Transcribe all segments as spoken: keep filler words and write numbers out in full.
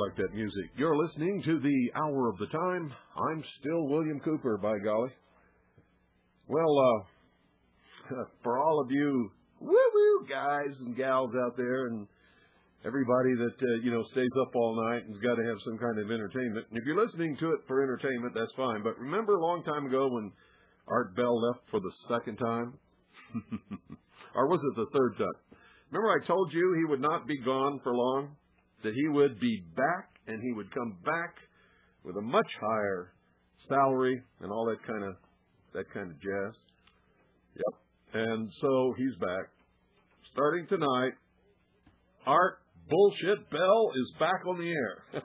like that music. You're listening to the Hour of the Time. I'm still William Cooper, by golly. Well, uh, for all of you woo-woo guys and gals out there and everybody that, uh, you know, stays up all night and's got to have some kind of entertainment. And if you're listening to it for entertainment, that's fine. But remember a long time ago when Art Bell left for the second time? Or was it the third time? Remember I told you he would not be gone for long? That he would be back, and he would come back with a much higher salary and all that kind of that kind of jazz. Yep. And so he's back. Starting tonight, Art Bullshit Bell is back on the air.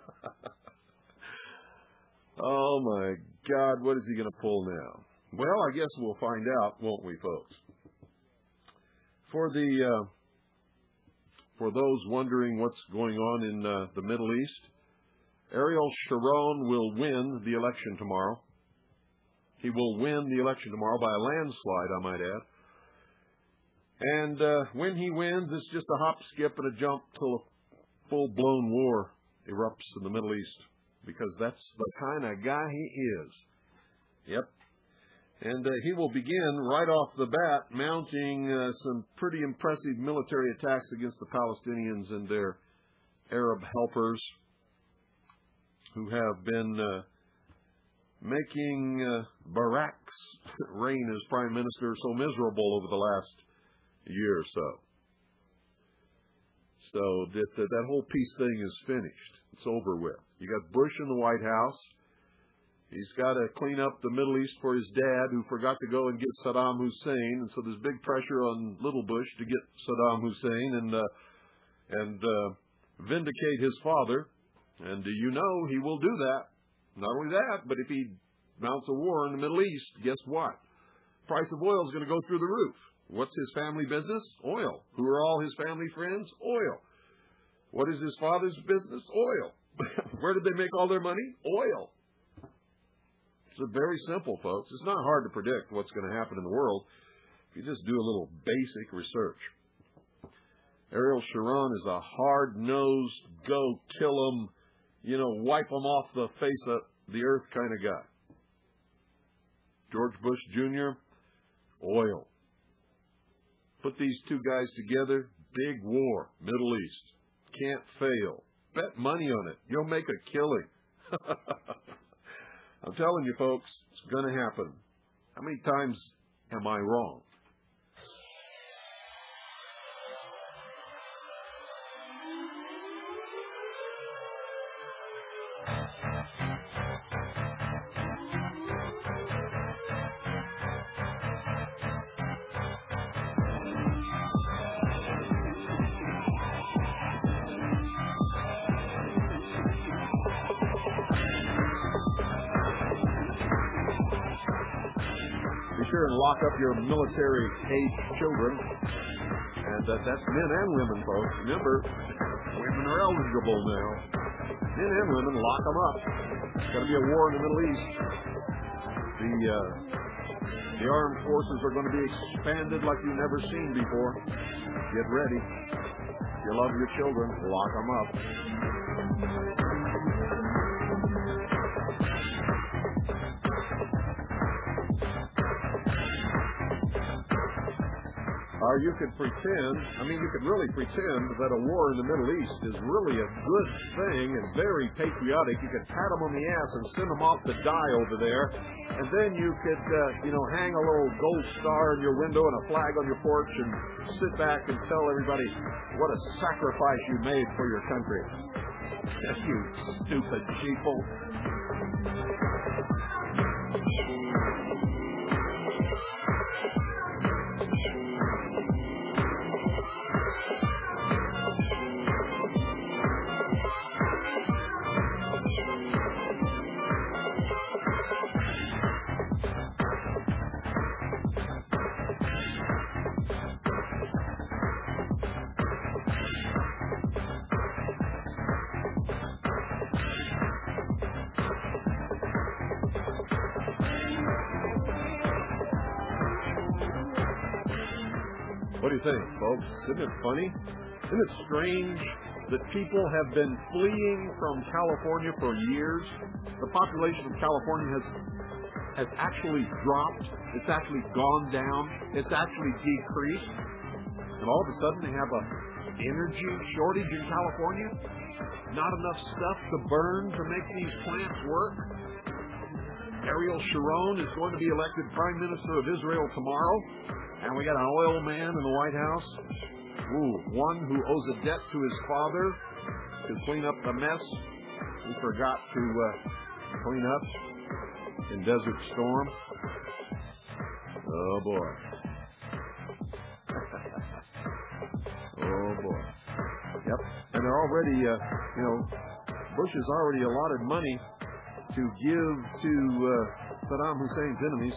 Oh, my God, what is he going to pull now? Well, I guess we'll find out, won't we, folks? For the... Uh, For those wondering what's going on in uh, the Middle East, Ariel Sharon will win the election tomorrow. He will win the election tomorrow by a landslide, I might add. And uh, when he wins, it's just a hop, skip, and a jump till a full-blown war erupts in the Middle East, because that's the kind of guy he is. Yep. And uh, he will begin right off the bat mounting uh, some pretty impressive military attacks against the Palestinians and their Arab helpers who have been uh, making uh, Barak's reign as prime minister so miserable over the last year or so. So that, that, that whole peace thing is finished. It's over with. You got Bush in the White House. He's got to clean up the Middle East for his dad, who forgot to go and get Saddam Hussein, and so there's big pressure on little Bush to get Saddam Hussein and uh, and uh, vindicate his father. And do you know he will do that? Not only that, but if he mounts a war in the Middle East, guess what? Price of oil is going to go through the roof. What's his family business? Oil. Who are all his family friends? Oil. What is his father's business? Oil. Where did they make all their money? Oil. It's very simple, folks. It's not hard to predict what's going to happen in the world if you just do a little basic research. Ariel Sharon is a hard-nosed, go kill 'em, you know, wipe 'em off the face of the earth kind of guy. George Bush Junior, oil. Put these two guys together, big war, Middle East. Can't fail. Bet money on it. You'll make a killing. I'm telling you, folks, it's going to happen. How many times am I wrong? And lock up your military-aged children, and uh, that's men and women, folks. Remember, women are eligible now. Men and women, lock them up. It's going to be a war in the Middle East. The uh, the armed forces are going to be expanded like you've never seen before. Get ready. If you love your children, lock them up. Or you could pretend, I mean, you could really pretend that a war in the Middle East is really a good thing and very patriotic. You could pat them on the ass and send them off to die over there. And then you could, uh, you know, hang a little gold star in your window and a flag on your porch and sit back and tell everybody what a sacrifice you made for your country. You stupid sheeple. What do you think, folks? Isn't it funny? Isn't it strange that people have been fleeing from California for years. The population of California has has actually dropped. It's actually gone down. It's actually decreased. And all of a sudden they have a energy shortage in California. Not enough stuff to burn to make these plants work. Ariel Sharon is going to be elected Prime Minister of Israel tomorrow. And we got an oil man in the White House. Ooh, one who owes a debt to his father to clean up the mess he forgot to uh, clean up in Desert Storm. Oh, boy. Oh, boy. Yep. And they're already, uh, you know, Bush has already allotted money to give to uh, Saddam Hussein's enemies.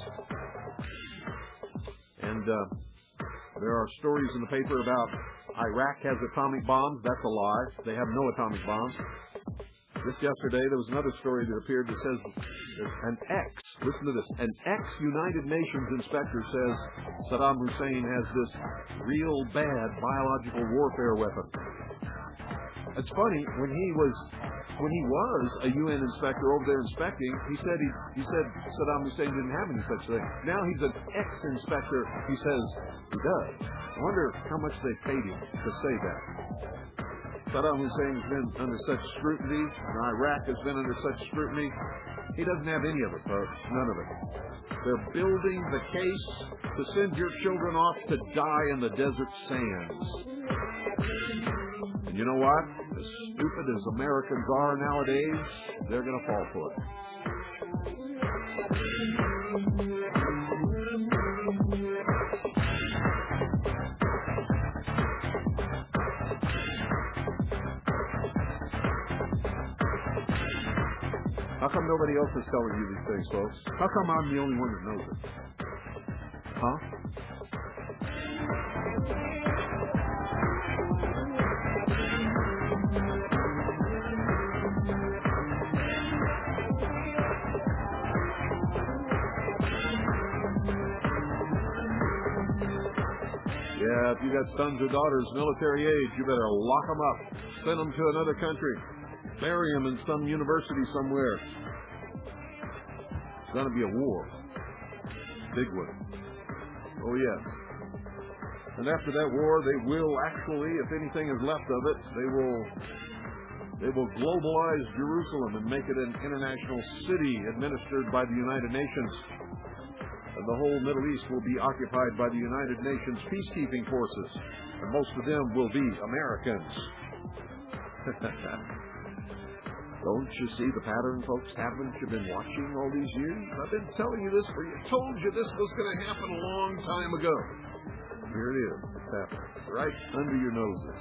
And uh, there are stories in the paper about Iraq has atomic bombs. That's a lie. They have no atomic bombs. Just yesterday, there was another story that appeared that says an ex, listen to this, an ex-United Nations inspector says Saddam Hussein has this real bad biological warfare weapon. It's funny, when he was when he was a U N inspector over there inspecting, he said he, he said Saddam Hussein didn't have any such thing. Now he's an ex-inspector. He says he does. I wonder how much they paid him to say that. Saddam Hussein's been under such scrutiny, and Iraq has been under such scrutiny. He doesn't have any of it, folks. None of it. They're building the case to send your children off to die in the desert sands. And you know what? As stupid as Americans are nowadays, they're going to fall for it. How come nobody else is telling you these things, folks? How come I'm the only one that knows it? Huh? Yeah, if you got sons or daughters military age, you better lock them up. Send them to another country. Bury them in some university somewhere. It's going to be a war. Big one. Oh, yes. And after that war, they will actually, if anything is left of it, they will they will globalize Jerusalem and make it an international city administered by the United Nations. And the whole Middle East will be occupied by the United Nations peacekeeping forces. And most of them will be Americans. Don't you see the pattern, folks? Haven't you been watching all these years? I've been telling you this for you. Told you this was going to happen a long time ago. Here it is. It's happening. Right under your noses.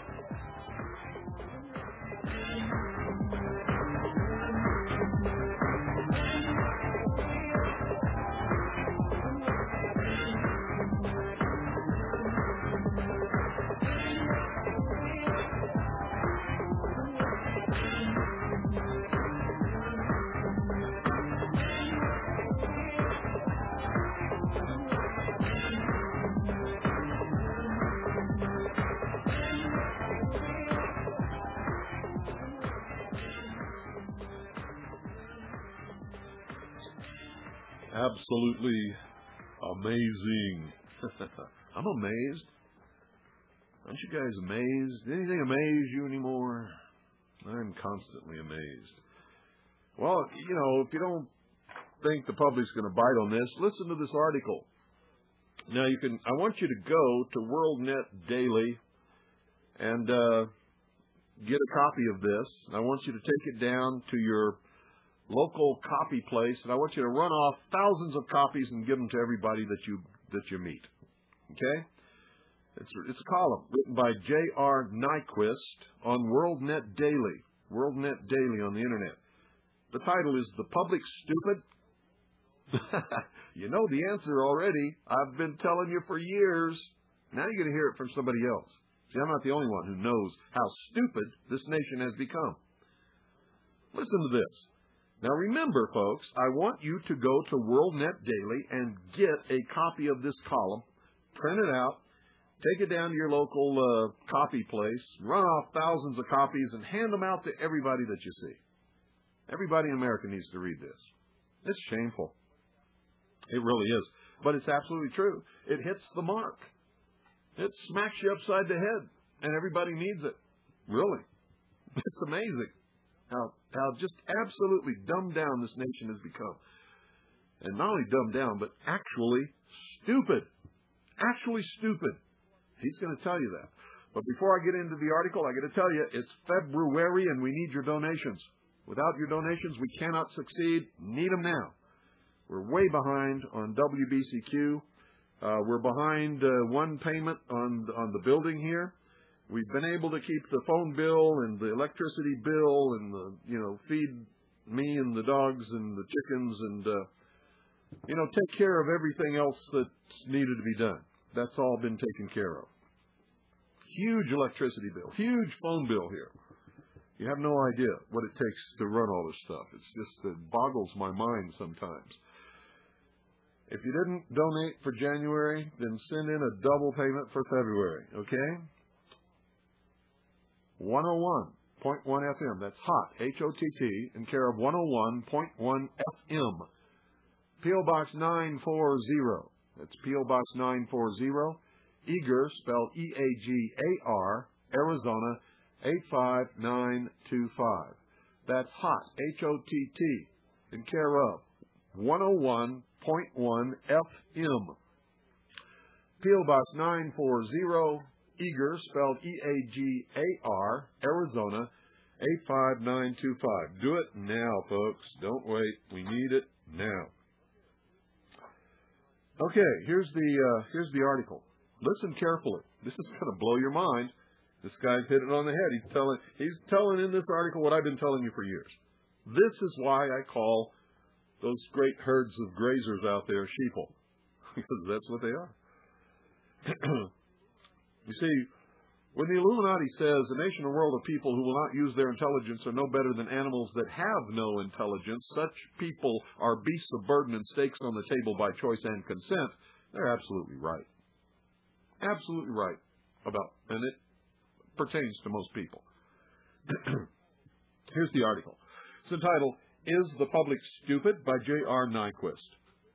Absolutely amazing. I'm amazed. Aren't you guys amazed? Anything amaze you anymore? I'm constantly amazed. Well, you know, if you don't think the public's going to bite on this, listen to this article. Now, you can. I want you to go to WorldNet Daily and uh, get a copy of this. I want you to take it down to your local copy place, and I want you to run off thousands of copies and give them to everybody that you that you meet. Okay? It's it's a column written by J R Nyquist on WorldNet Daily. WorldNet Daily on the internet. The title is "The Public Stupid?" You know the answer already. I've been telling you for years. Now you're going to hear it from somebody else. See, I'm not the only one who knows how stupid this nation has become. Listen to this. Now remember, folks, I want you to go to WorldNet Daily and get a copy of this column, print it out, Take it down to your local uh, copy place, run off thousands of copies, and hand them out to everybody that you see. Everybody in America needs to read this. It's shameful. It really is. But it's absolutely true. It hits the mark. It smacks you upside the head, and everybody needs it. Really. It's amazing how, how just absolutely dumbed down this nation has become. And not only dumbed down, but actually stupid. Actually stupid. He's going to tell you that. But before I get into the article, I got to tell you, it's February and we need your donations. Without your donations, we cannot succeed. Need them now. We're way behind on W B C Q. Uh, we're behind uh, one payment on on the building here. We've been able to keep the phone bill and the electricity bill and the, you know, feed me and the dogs and the chickens and, uh, you know, take care of everything else that's needed to be done. That's all been taken care of. Huge electricity bill, huge phone bill here. You have no idea what it takes to run all this stuff. It's just, it boggles my mind sometimes. If you didn't donate for January, then send in a double payment for February, okay? one oh one point one F M, that's hot, H O T T, in care of one oh one point one F M. P O Box nine forty, that's P O Box nine forty, Eagar, spelled E A G A R, Arizona, eight five nine two five. That's hot, H O T T, in care of one oh one point one F M. P O Box nine forty, Eagar, spelled E A G A R, Arizona, eight five nine two five. Do it now, folks. Don't wait. We need it now. Okay, here's the uh, here's the article. Listen carefully. This is going to blow your mind. This guy's hit it on the head. He's telling he's telling in this article what I've been telling you for years. This is why I call those great herds of grazers out there sheeple, because that's what they are. You see, when the Illuminati says a nation or world of people who will not use their intelligence are no better than animals that have no intelligence, such people are beasts of burden and stakes on the table by choice and consent, they're absolutely right. Absolutely right about, and it pertains to most people. Here's the article. It's entitled, Is the Public Stupid? By J R Nyquist.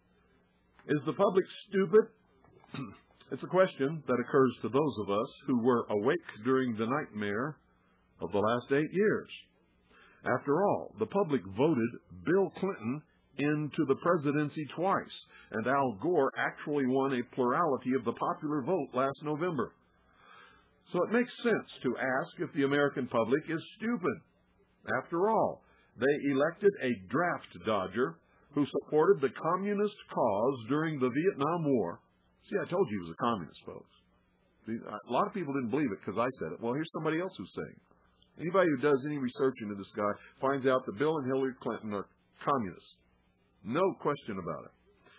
Is the public stupid? It's a question that occurs to those of us who were awake during the nightmare of the last eight years. After all, the public voted Bill Clinton into the presidency twice, and Al Gore actually won a plurality of the popular vote last November. So it makes sense to ask if the American public is stupid. After all, they elected a draft dodger who supported the communist cause during the Vietnam War. See, I told you he was a communist, folks. A lot of people didn't believe it because I said it. Well, here's somebody else who's saying it. Anybody who does any research into this guy finds out that Bill and Hillary Clinton are communists. No question about it.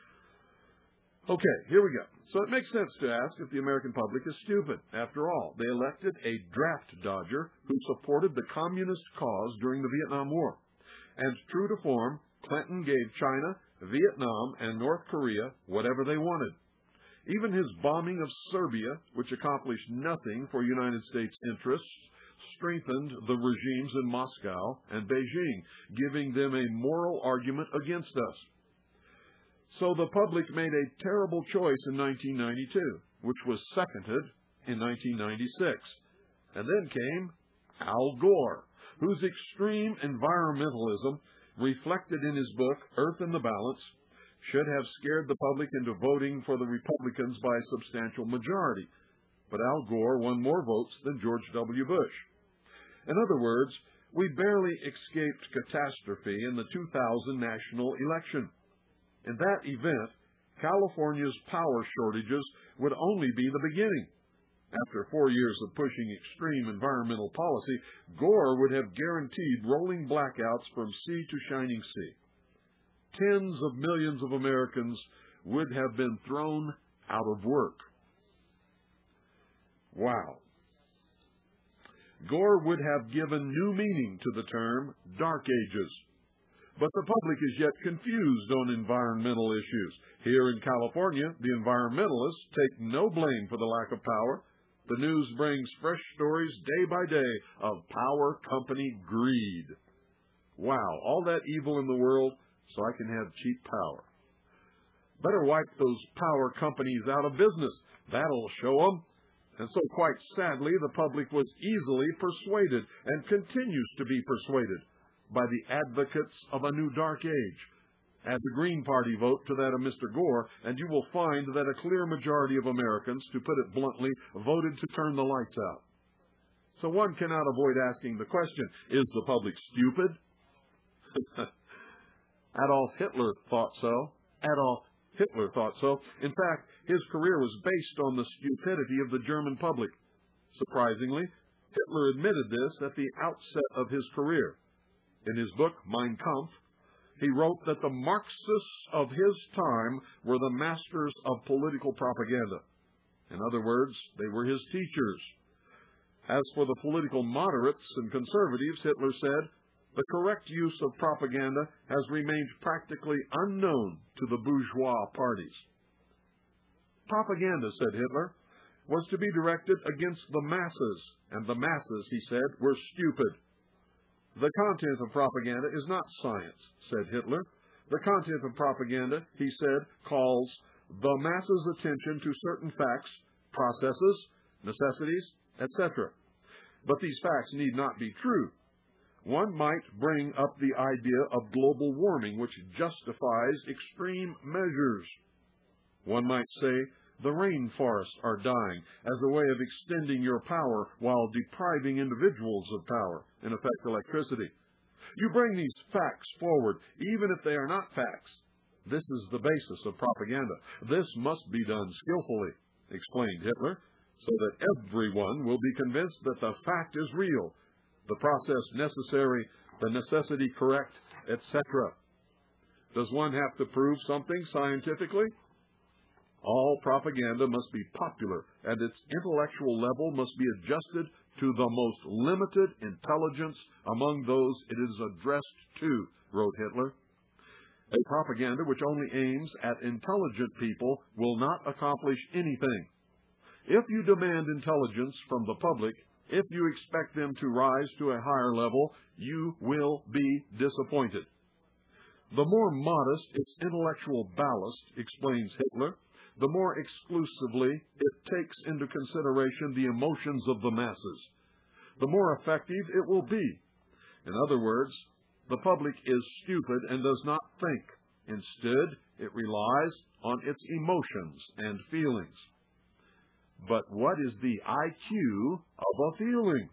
Okay, here we go. So it makes sense to ask if the American public is stupid. After all, they elected a draft dodger who supported the communist cause during the Vietnam War. And true to form, Clinton gave China, Vietnam, and North Korea whatever they wanted. Even his bombing of Serbia, which accomplished nothing for United States interests, strengthened the regimes in Moscow and Beijing, giving them a moral argument against us. So the public made a terrible choice in nineteen ninety-two, which was seconded in nineteen ninety-six. And then came Al Gore, whose extreme environmentalism, reflected in his book, Earth in the Balance, should have scared the public into voting for the Republicans by a substantial majority. But Al Gore won more votes than George W. Bush. In other words, we barely escaped catastrophe in the two thousand national election. In that event, California's power shortages would only be the beginning. After four years of pushing extreme environmental policy, Gore would have guaranteed rolling blackouts from sea to shining sea. Tens of millions of Americans would have been thrown out of work. Wow. Gore would have given new meaning to the term Dark Ages. But the public is yet confused on environmental issues. Here in California, the environmentalists take no blame for the lack of power. The news brings fresh stories day by day of power company greed. Wow, all that evil in the world so I can have cheap power. Better wipe those power companies out of business. That'll show them. And so, quite sadly, the public was easily persuaded and continues to be persuaded by the advocates of a new dark age. Add the Green Party vote to that of Mister Gore, and you will find that a clear majority of Americans, to put it bluntly, voted to turn the lights out. So one cannot avoid asking the question, is the public stupid? Adolf Hitler thought so. Adolf Hitler thought so. In fact, his career was based on the stupidity of the German public. Surprisingly, Hitler admitted this at the outset of his career. In his book, Mein Kampf, he wrote that the Marxists of his time were the masters of political propaganda. In other words, they were his teachers. As for the political moderates and conservatives, Hitler said, the correct use of propaganda has remained practically unknown to the bourgeois parties. Propaganda, said Hitler, was to be directed against the masses, and the masses, he said, were stupid. The content of propaganda is not science, said Hitler. The content of propaganda, he said, calls the masses' attention to certain facts, processes, necessities, et cetera. But these facts need not be true. One might bring up the idea of global warming, which justifies extreme measures. One might say the rainforests are dying as a way of extending your power while depriving individuals of power, in effect electricity. You bring these facts forward, even if they are not facts. This is the basis of propaganda. This must be done skillfully, explained Hitler, so that everyone will be convinced that the fact is real, the process necessary, the necessity correct, et cetera. Does one have to prove something scientifically? All propaganda must be popular, and its intellectual level must be adjusted to the most limited intelligence among those it is addressed to, wrote Hitler. A propaganda which only aims at intelligent people will not accomplish anything. If you demand intelligence from the public, if you expect them to rise to a higher level, you will be disappointed. The more modest its intellectual ballast, explains Hitler, the more exclusively it takes into consideration the emotions of the masses, the more effective it will be. In other words, the public is stupid and does not think. Instead, it relies on its emotions and feelings. But what is the I Q of a feeling?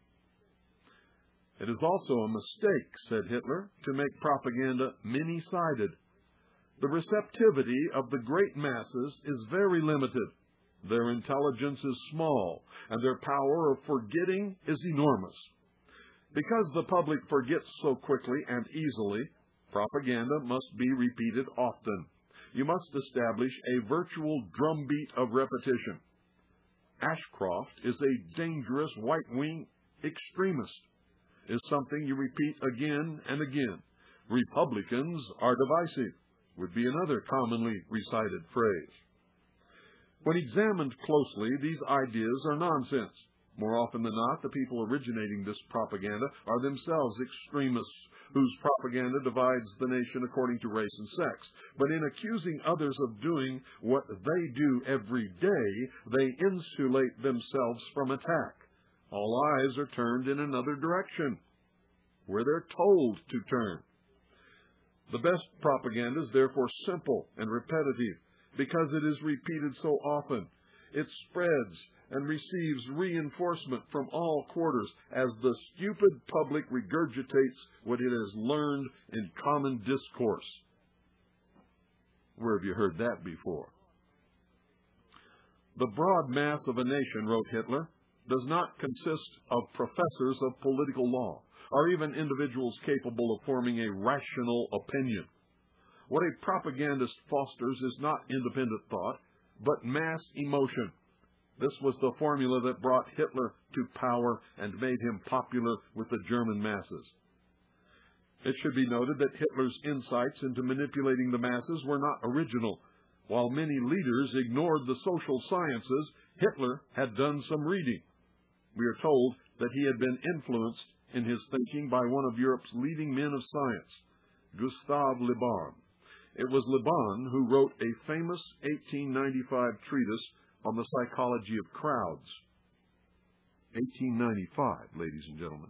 It is also a mistake, said Hitler, to make propaganda many-sided. The receptivity of the great masses is very limited. Their intelligence is small, and their power of forgetting is enormous. Because the public forgets so quickly and easily, propaganda must be repeated often. You must establish a virtual drumbeat of repetition. Ashcroft is a dangerous right-wing extremist, is something you repeat again and again. Republicans are divisive, would be another commonly recited phrase. When examined closely, these ideas are nonsense. More often than not, the people originating this propaganda are themselves extremists, whose propaganda divides the nation according to race and sex. But in accusing others of doing what they do every day, they insulate themselves from attack. All eyes are turned in another direction, where they're told to turn. The best propaganda is therefore simple and repetitive, because it is repeated so often. It spreads and receives reinforcement from all quarters as the stupid public regurgitates what it has learned in common discourse. Where have you heard that before? The broad mass of a nation, wrote Hitler, does not consist of professors of political law, or even individuals capable of forming a rational opinion. What a propagandist fosters is not independent thought, but mass emotion. This was the formula that brought Hitler to power and made him popular with the German masses. It should be noted that Hitler's insights into manipulating the masses were not original. While many leaders ignored the social sciences, Hitler had done some reading. We are told that he had been influenced in his thinking by one of Europe's leading men of science, Gustav Le Bon. It was Le Bon who wrote a famous eighteen ninety-five treatise on the psychology of crowds. eighteen ninety-five, ladies and gentlemen.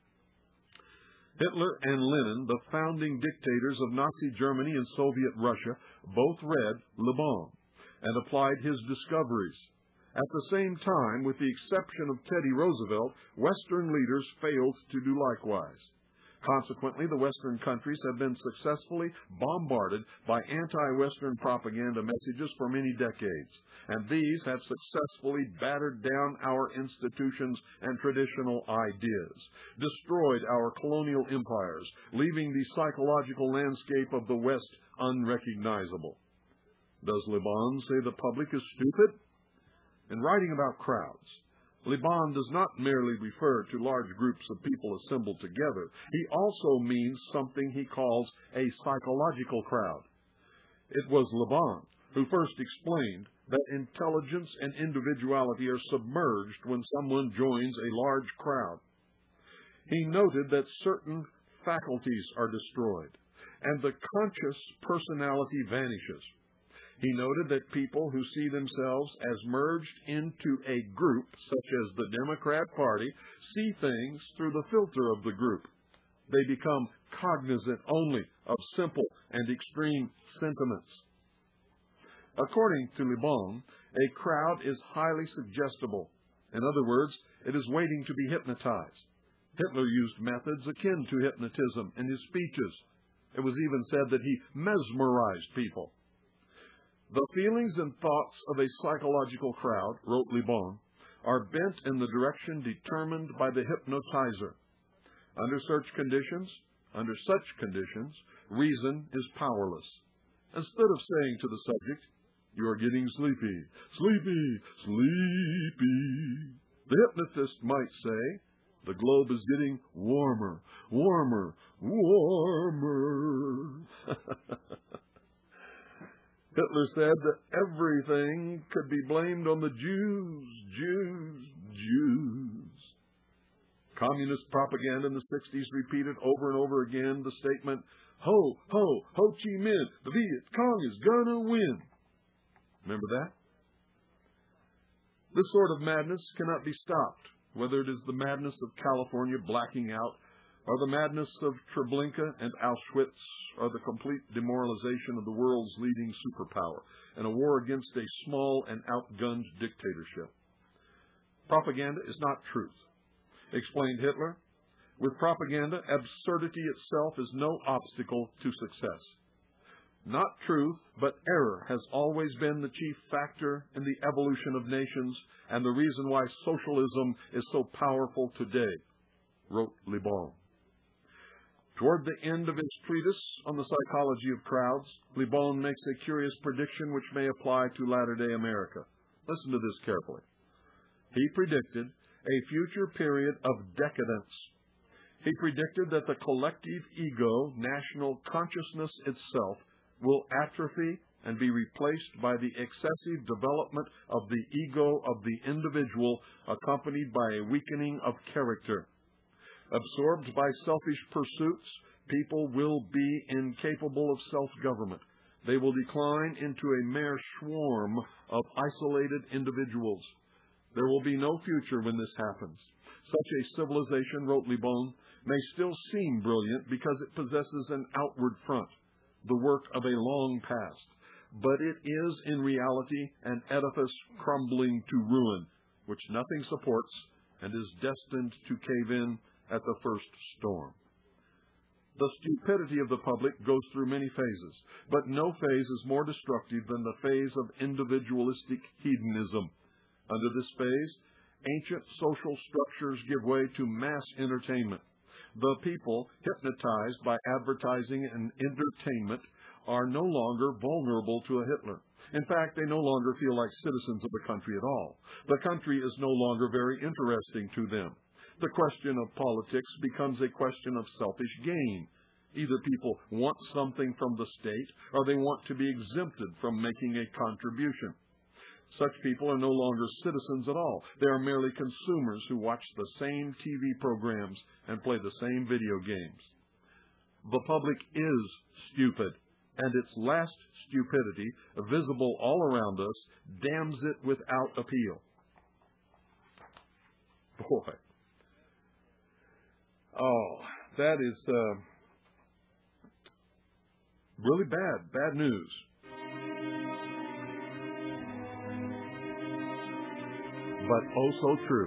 Hitler and Lenin, the founding dictators of Nazi Germany and Soviet Russia, both read Le Bon and applied his discoveries. At the same time, with the exception of Teddy Roosevelt, Western leaders failed to do likewise. Consequently, the Western countries have been successfully bombarded by anti-Western propaganda messages for many decades, and these have successfully battered down our institutions and traditional ideas, destroyed our colonial empires, leaving the psychological landscape of the West unrecognizable. Does Le Bon say the public is stupid? In writing about crowds, Le Bon does not merely refer to large groups of people assembled together. He also means something he calls a psychological crowd. It was Le Bon who first explained that intelligence and individuality are submerged when someone joins a large crowd. He noted that certain faculties are destroyed, and the conscious personality vanishes. He noted that people who see themselves as merged into a group, such as the Democrat Party, see things through the filter of the group. They become cognizant only of simple and extreme sentiments. According to Le Bon, a crowd is highly suggestible. In other words, it is waiting to be hypnotized. Hitler used methods akin to hypnotism in his speeches. It was even said that he mesmerized people. The feelings and thoughts of a psychological crowd, wrote Le Bon, are bent in the direction determined by the hypnotizer. Under such conditions, under such conditions, reason is powerless. Instead of saying to the subject, "You are getting sleepy, sleepy, sleepy," the hypnotist might say, "The globe is getting warmer, warmer, warmer." Hitler said that everything could be blamed on the Jews, Jews, Jews. Communist propaganda in the sixties repeated over and over again the statement, "Ho, ho, Ho Chi Minh, the Viet Cong is gonna win." Remember that? This sort of madness cannot be stopped, whether it is the madness of California blacking out, or the madness of Treblinka and Auschwitz, or the complete demoralization of the world's leading superpower in a war against a small and outgunned dictatorship. Propaganda is not truth, explained Hitler. With propaganda, absurdity itself is no obstacle to success. Not truth, but error has always been the chief factor in the evolution of nations and the reason why socialism is so powerful today, wrote Le Bon. Toward the end of his treatise on the psychology of crowds, Le Bon makes a curious prediction which may apply to latter-day America. Listen to this carefully. He predicted a future period of decadence. He predicted that the collective ego, national consciousness itself, will atrophy and be replaced by the excessive development of the ego of the individual, accompanied by a weakening of character. Absorbed by selfish pursuits, people will be incapable of self-government. They will decline into a mere swarm of isolated individuals. There will be no future when this happens. Such a civilization, wrote Le Bon, may still seem brilliant because it possesses an outward front, the work of a long past, but it is in reality an edifice crumbling to ruin, which nothing supports and is destined to cave in at the first storm. The stupidity of the public goes through many phases, but no phase is more destructive than the phase of individualistic hedonism. Under this phase, ancient social structures give way to mass entertainment. The people, hypnotized by advertising and entertainment, are no longer vulnerable to a Hitler. In fact, they no longer feel like citizens of the country at all. The country is no longer very interesting to them. The question of politics becomes a question of selfish gain. Either people want something from the state or they want to be exempted from making a contribution. Such people are no longer citizens at all. They are merely consumers who watch the same T V programs and play the same video games. The public is stupid, and its last stupidity, visible all around us, damns it without appeal. Boy. Oh, that is uh, really bad, bad news. But oh so true.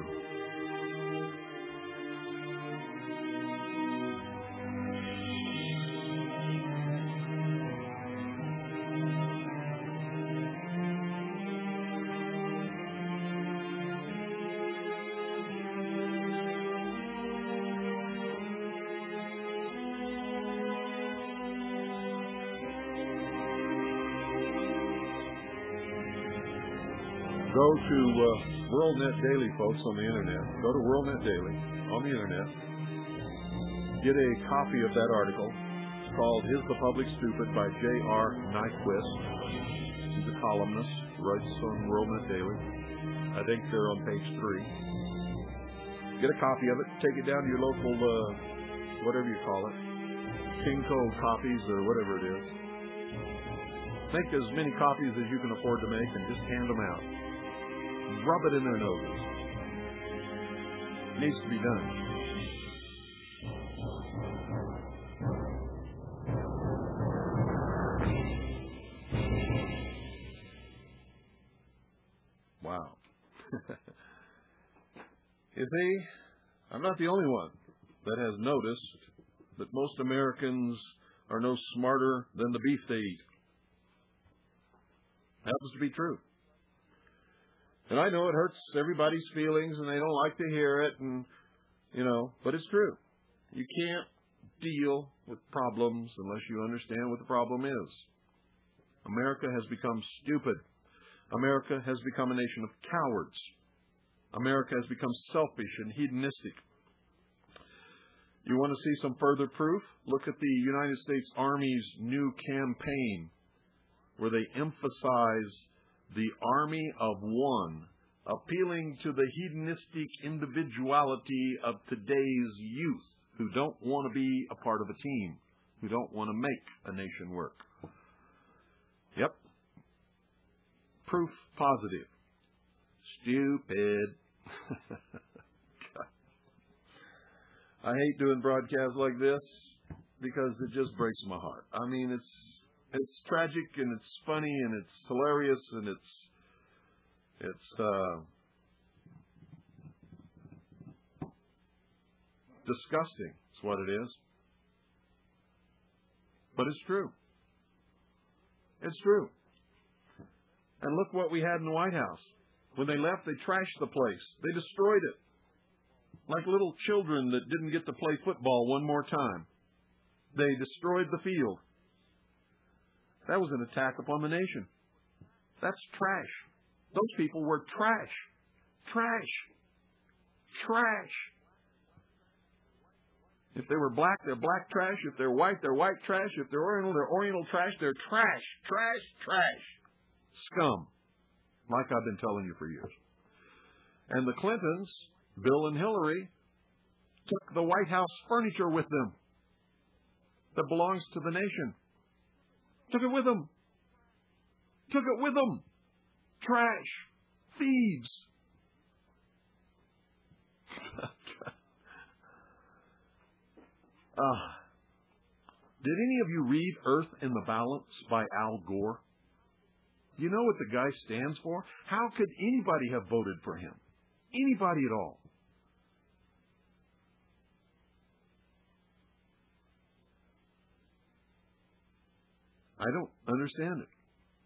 Go to uh, WorldNet Daily, folks, on the Internet. Go to WorldNet Daily on the Internet. Get a copy of that article. It's called Is the Public Stupid by J R Nyquist. He's a columnist, writes on WorldNet Daily. I think they're on page three. Get a copy of it. Take it down to your local, uh, whatever you call it, Kinko copies or whatever it is. Make as many copies as you can afford to make and just hand them out. Rub it in their noses. It needs to be done. Wow. You see, I'm not the only one that has noticed that most Americans are no smarter than the beef they eat. Happens to be true. And I know it hurts everybody's feelings and they don't like to hear it, and you know, but it's true. You can't deal with problems unless you understand what the problem is. America has become stupid. America has become a nation of cowards. America has become selfish and hedonistic. You want to see some further proof? Look at the United States Army's new campaign where they emphasize the army of one, appealing to the hedonistic individuality of today's youth who don't want to be a part of a team, who don't want to make a nation work. Yep. Proof positive. Stupid. I hate doing broadcasts like this because it just breaks my heart. I mean, it's It's tragic and it's funny and it's hilarious and it's it's uh, disgusting. It's what it is. But it's true. It's true. And look what we had in the White House. When they left, they trashed the place. They destroyed it. Like little children that didn't get to play football one more time. They destroyed the field. That was an attack upon the nation. That's trash. Those people were trash. Trash. Trash. If they were black, they're black trash. If they're white, they're white trash. If they're Oriental, they're Oriental trash. They're trash. Trash. Trash. Scum. Like I've been telling you for years. And the Clintons, Bill and Hillary, took the White House furniture with them that belongs to the nation. Took it with them. Took it with them. Trash. Thieves. uh, did any of you read Earth in the Balance by Al Gore? You know what the guy stands for? How could anybody have voted for him? Anybody at all? I don't understand it.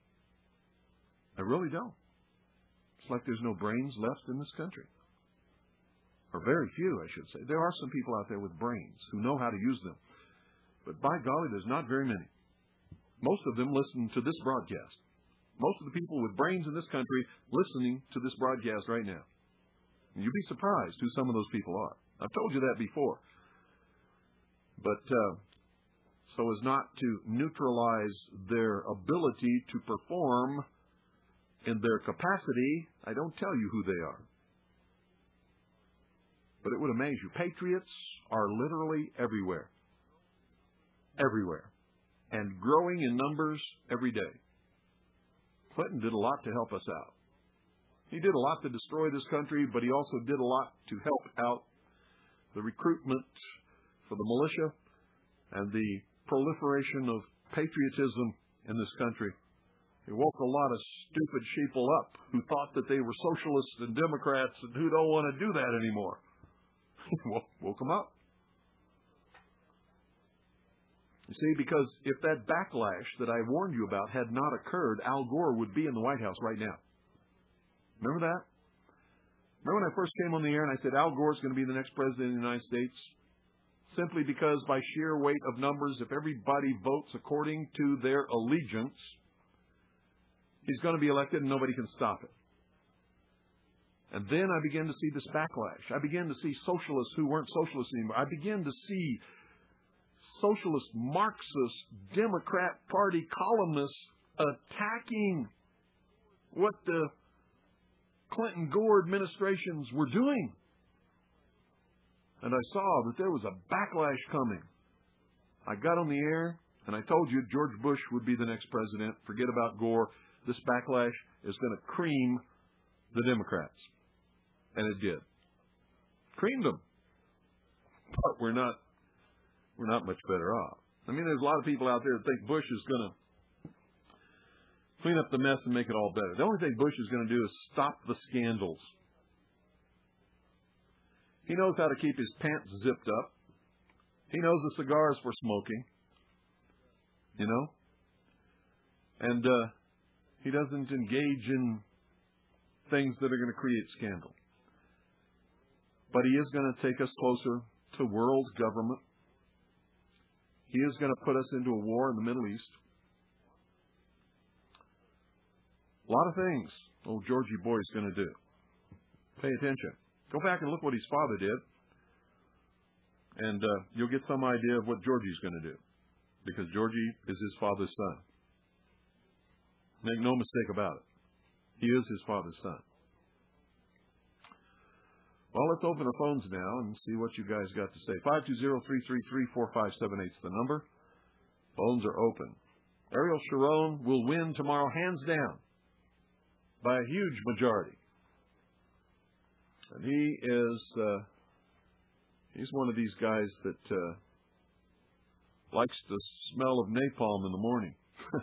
I really don't. It's like there's no brains left in this country. Or very few, I should say. There are some people out there with brains who know how to use them. But by golly, there's not very many. Most of them listen to this broadcast. Most of the people with brains in this country listening to this broadcast right now. And you'd be surprised who some of those people are. I've told you that before. But uh, so as not to neutralize their ability to perform in their capacity, I don't tell you who they are. But it would amaze you. Patriots are literally everywhere. Everywhere. And growing in numbers every day. Clinton did a lot to help us out. He did a lot to destroy this country, but he also did a lot to help out the recruitment for the militia and the proliferation of patriotism in this country. He woke a lot of stupid sheeple up who thought that they were socialists and Democrats and who don't want to do that anymore. Woke them up. You see, because if that backlash that I warned you about had not occurred, Al Gore would be in the White House right now. Remember that? Remember when I first came on the air and I said Al Gore is going to be the next president of the United States? Simply because by sheer weight of numbers, if everybody votes according to their allegiance, he's going to be elected and nobody can stop it. And then I began to see this backlash. I began to see socialists who weren't socialists anymore. I began to see socialist, Marxist, Democrat Party columnists attacking what the Clinton-Gore administrations were doing. And I saw that there was a backlash coming. I got on the air and I told you George Bush would be the next president. Forget about Gore. This backlash is going to cream the Democrats. And it did. Creamed them. But we're not we're not much better off. I mean, there's a lot of people out there that think Bush is going to clean up the mess and make it all better. The only thing Bush is going to do is stop the scandals. He knows how to keep his pants zipped up. He knows the cigars for smoking. You know? And uh, he doesn't engage in things that are going to create scandal. But he is going to take us closer to world government. He is going to put us into a war in the Middle East. A lot of things old Georgie boy is going to do. Pay attention. Go back and look what his father did. And uh, you'll get some idea of what Georgie's going to do. Because Georgie is his father's son. Make no mistake about it. He is his father's son. Well, let's open the phones now and see what you guys got to say. five two zero, three three three, four five seven eight is the number. Phones are open. Ariel Sharon will win tomorrow hands down by a huge majority. And he is, uh, he's one of these guys that uh, likes the smell of napalm in the morning.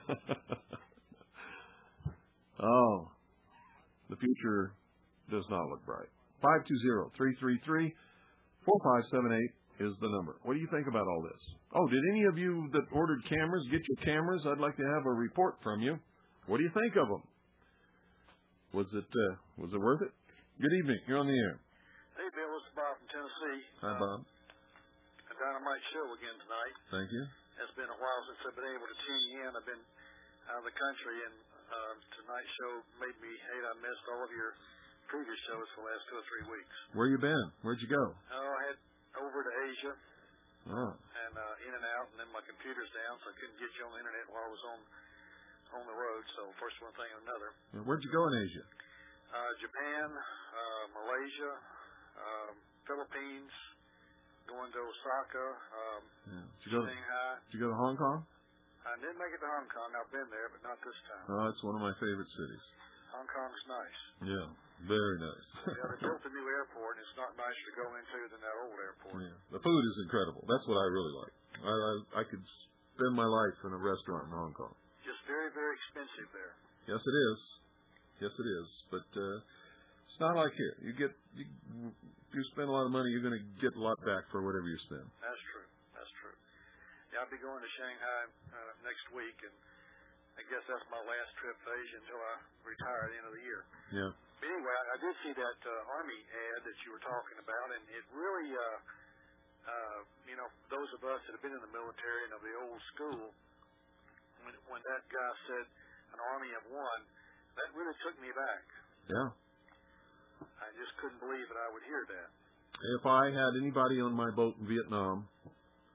Oh, the future does not look bright. five two zero, three three three, four five seven eight is the number. What do you think about all this? Oh, did any of you that ordered cameras get your cameras? I'd like to have a report from you. What do you think of them? Was it uh, was it worth it? Good evening. You're on the air. Hey, Bill. It's Bob from Tennessee. Hi, Bob. Uh, a dynamite show again tonight. Thank you. It's been a while since I've been able to tune you in. I've been out of the country, and uh, tonight's show made me hate I missed all of your previous shows for the last two or three weeks. Where you been? Where'd you go? Oh, I had over to Asia. Oh. And uh, in and out, and then my computer's down, so I couldn't get you on the internet while I was on on the road. So first one thing and another. Where'd you go in Asia? Uh, Japan, uh, Malaysia, um, Philippines, going to Osaka, um, yeah. Did you go Shanghai. To, did you go to Hong Kong? I didn't make it to Hong Kong. I've been there, but not this time. Oh, it's one of my favorite cities. Hong Kong's nice. Yeah, very nice. Yeah, they built a new airport, and it's not nicer to go into than that old airport. Yeah, the food is incredible. That's what I really like. I, I I could spend my life in a restaurant in Hong Kong. Just very, very expensive there. Yes, it is. Yes, it is. But uh, it's not like here. You get you, if you spend a lot of money, you're going to get a lot back for whatever you spend. That's true. That's true. Yeah, I'll be going to Shanghai uh, next week, and I guess that's my last trip to Asia until I retire at the end of the year. Yeah. But anyway, I, I did see that uh, Army ad that you were talking about, and it really, uh, uh, you know, those of us that have been in the military and of the old school, when, when that guy said an army of one, that really took me back. Yeah. I just couldn't believe that I would hear that. If I had anybody on my boat in Vietnam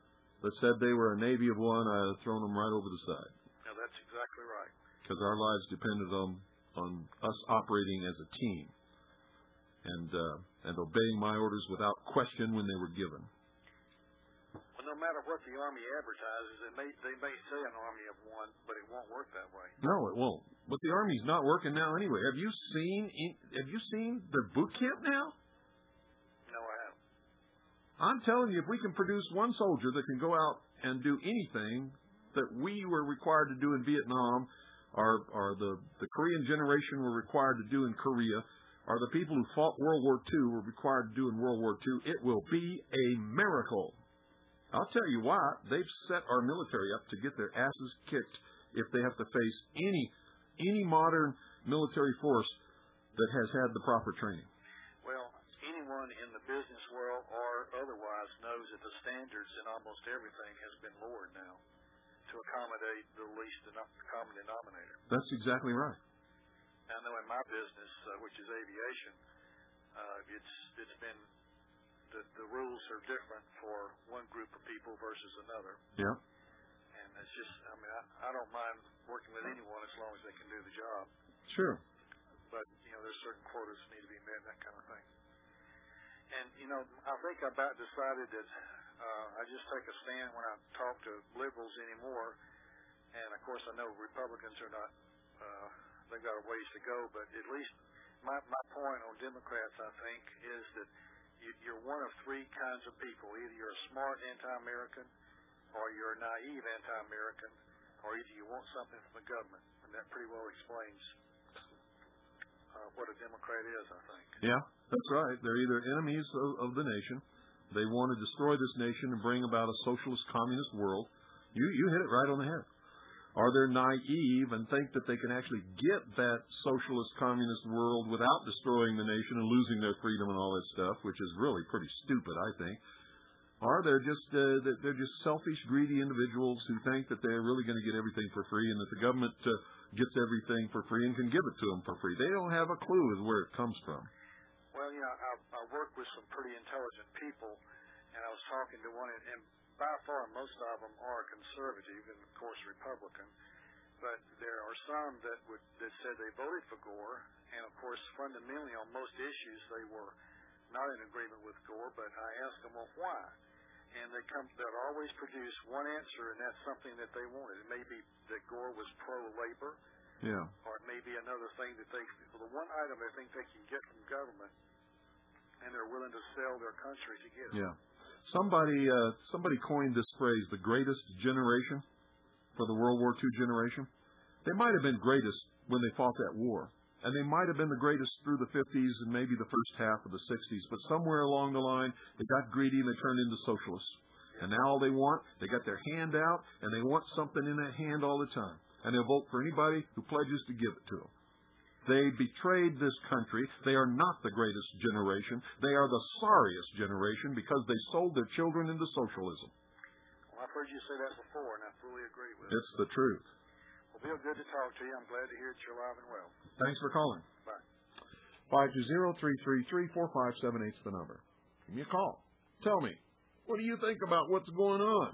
that said they were a Navy of one, I'd have thrown them right over the side. Yeah, that's exactly right. Because our lives depended on on us operating as a team and uh, and obeying my orders without question when they were given. Well, no matter what the Army advertises, they may they may say an Army of one, but it won't work that way. No, it won't. But the Army's not working now anyway. Have you seen Have you seen their boot camp now? No, I haven't. I'm telling you, if we can produce one soldier that can go out and do anything that we were required to do in Vietnam, or, or the, the Korean generation were required to do in Korea, or the people who fought World War Two were required to do in World War Two, it will be a miracle. I'll tell you why. They've set our military up to get their asses kicked if they have to face any any modern military force that has had the proper training. Well, anyone in the business world or otherwise knows that the standards in almost everything has been lowered now to accommodate the least common denominator. That's exactly right. I know in my business, uh, which is aviation, uh, it's it's been the the rules are different for one group of people versus another. Yeah. And it's just, I mean, I, I don't mind working with anyone as long as they can do the job. Sure. But you know, there's certain quotas that need to be met, and that kind of thing. And you know, I think I about decided that uh, I just take a stand when I talk to liberals anymore. And of course, I know Republicans are not. Uh, they've got a ways to go, but at least my my point on Democrats, I think, is that you, you're one of three kinds of people. Either you're a smart anti-American, or you're a naive anti-American, or either you want something from the government. And that pretty well explains uh, what a Democrat is, I think. Yeah, that's right. They're either enemies of, of the nation. They want to destroy this nation and bring about a socialist communist world. You you hit it right on the head. Or they're naive and think that they can actually get that socialist communist world without destroying the nation and losing their freedom and all that stuff, which is really pretty stupid, I think. Or they're just uh, they're just selfish, greedy individuals who think that they're really going to get everything for free and that the government uh, gets everything for free and can give it to them for free. They don't have a clue as where it comes from. Well, you know, I, I work with some pretty intelligent people, and I was talking to one, and, and by far most of them are conservative and, of course, Republican. But there are some that would that said they voted for Gore, and, of course, fundamentally on most issues they were not in agreement with Gore. But I asked them, well, why? And they come, they'll always produce one answer, and that's something that they wanted. It may be that Gore was pro-labor, yeah, or it may be another thing that they, well, the one item they think they can get from government, and they're willing to sell their country to get it. Yeah. Somebody, uh, somebody coined this phrase, the greatest generation, for the World War Two generation. They might have been greatest when they fought that war. And they might have been the greatest through the fifties and maybe the first half of the sixties. But somewhere along the line, they got greedy and they turned into socialists. And now all they want, they got their hand out, and they want something in that hand all the time. And they'll vote for anybody who pledges to give it to them. They betrayed this country. They are not the greatest generation. They are the sorriest generation because they sold their children into socialism. Well, I've heard you say that before, and I fully agree with it. It's the truth. Bill, good to talk to you. I'm glad to hear that you're alive and well. Thanks for calling. Bye. five two zero, three three three, four five seven eight is the number. Give me a call. Tell me, what do you think about what's going on?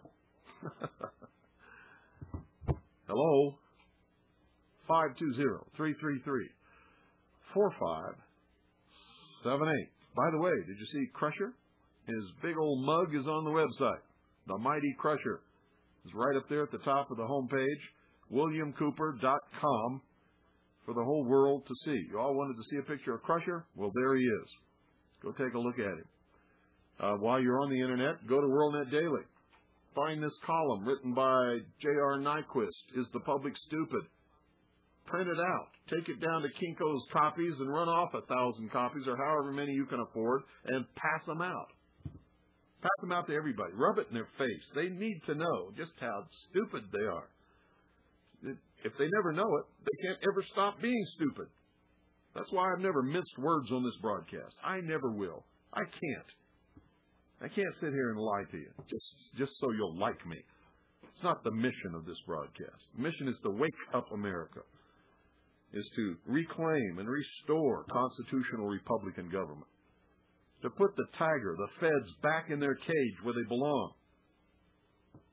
Hello? five two zero, three three three, four five seven eight. By the way, did you see Crusher? His big old mug is on the website. The Mighty Crusher is right up there at the top of the homepage. william cooper dot com for the whole world to see. You all wanted to see a picture of Crusher? Well, there he is. Go take a look at him. Uh, while you're on the Internet, go to WorldNet Daily. Find this column written by J R Nyquist, Is the Public Stupid? Print it out. Take it down to Kinko's Copies and run off a thousand copies or however many you can afford and pass them out. Pass them out to everybody. Rub it in their face. They need to know just how stupid they are. If they never know it, they can't ever stop being stupid. That's why I've never minced words on this broadcast. I never will. I can't. I can't sit here and lie to you just, just so you'll like me. It's not the mission of this broadcast. The mission is to wake up America, is to reclaim and restore constitutional Republican government, to put the tiger, the feds, back in their cage where they belong.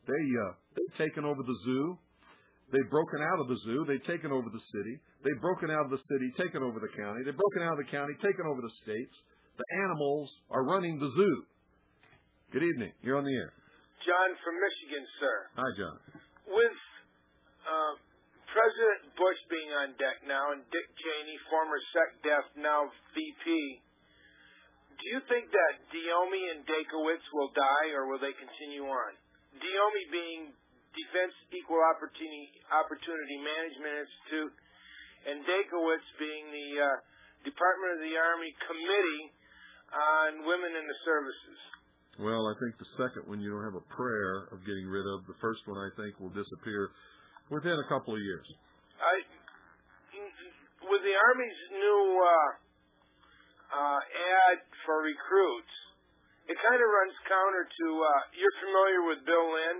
They, uh, they've taken over the zoo. They've broken out of the zoo. They've taken over the city. They've broken out of the city, taken over the county. They've broken out of the county, taken over the states. The animals are running the zoo. Good evening. You're on the air. John from Michigan, sir. Hi, John. With uh, President Bush being on deck now and Dick Cheney, former SecDef, now V P, do you think that Diomi and Dakowitz will die, or will they continue on? Diomi being Defense Equal Opportunity, Opportunity Management Institute, and Dakowitz being the uh, Department of the Army Committee on Women in the Services. Well, I think the second one you don't have a prayer of getting rid of. The first one I think will disappear within a couple of years. I, with the Army's new uh, uh, ad for recruits, it kind of runs counter to, uh, you're familiar with Bill Lind?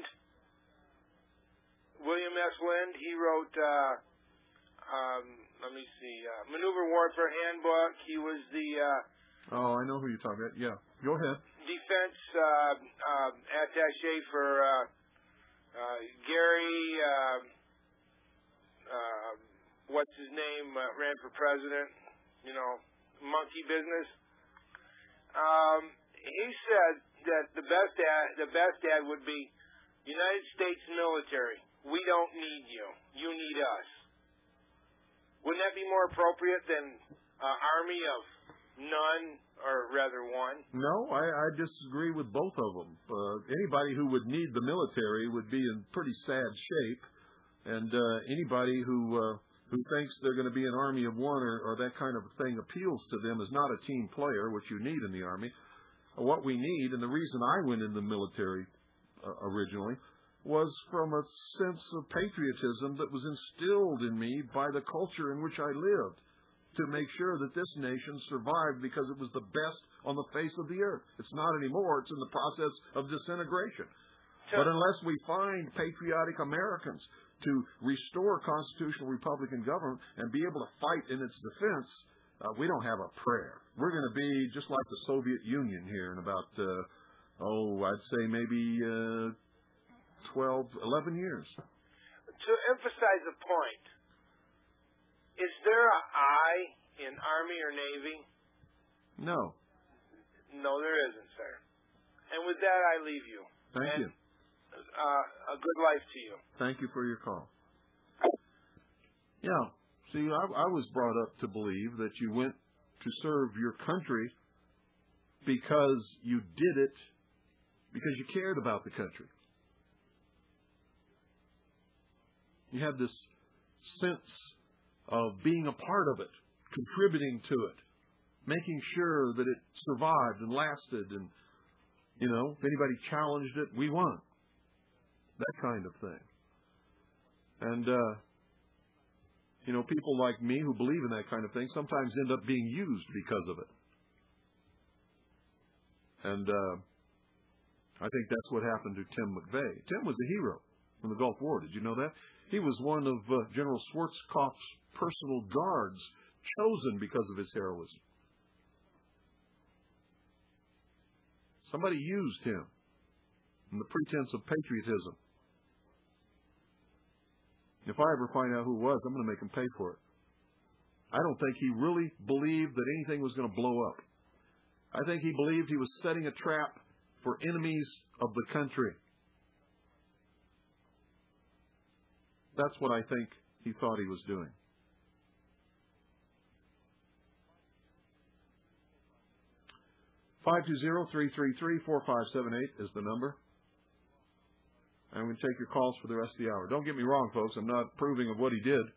William S. Lind. He wrote, uh, um, let me see, uh, Maneuver Warfare Handbook. He was the... Uh, oh, I know who you're talking about. Yeah, go ahead. Defense uh, uh, attaché for uh, uh, Gary, uh, uh, what's his name, uh, ran for president, you know, monkey business. Um, he said that the best ad, the best ad would be United States military. We don't need you. You need us. Wouldn't that be more appropriate than uh, army of none? Or rather one? No, I, I disagree with both of them. Uh, anybody who would need the military would be in pretty sad shape, and uh, anybody who uh, who thinks they're going to be an army of one or, or that kind of thing appeals to them is not a team player, which you need in the Army. What we need, and the reason I went in the military uh, originally, was from a sense of patriotism that was instilled in me by the culture in which I lived, to make sure that this nation survived because it was the best on the face of the earth. It's not anymore. It's in the process of disintegration. Sure. But unless we find patriotic Americans to restore constitutional Republican government and be able to fight in its defense, uh, we don't have a prayer. We're going to be just like the Soviet Union here in about, uh, oh, I'd say maybe uh, twelve, eleven years. To emphasize the point, is there a I in Army or Navy? No. No, there isn't, sir. And with that, I leave you. Thank and, you. Uh, a good life to you. Thank you for your call. Yeah. See, I, I was brought up to believe that you went to serve your country because you did it because you cared about the country. You had this sense of being a part of it, contributing to it, making sure that it survived and lasted, and, you know, if anybody challenged it, we won. That kind of thing. And, uh, you know, people like me who believe in that kind of thing sometimes end up being used because of it. And uh, I think that's what happened to Tim McVeigh. Tim was a hero in the Gulf War. Did you know that? He was one of uh, General Schwarzkopf's personal guards, chosen because of his heroism. Somebody used him in the pretense of patriotism. If I ever find out who it was, I'm going to make him pay for it. I don't think he really believed that anything was going to blow up. I think he believed he was setting a trap for enemies of the country. That's what I think he thought he was doing. five two zero, three three three, four five seven eight is the number. I'm going to take your calls for the rest of the hour. Don't get me wrong, folks. I'm not approving of what he did.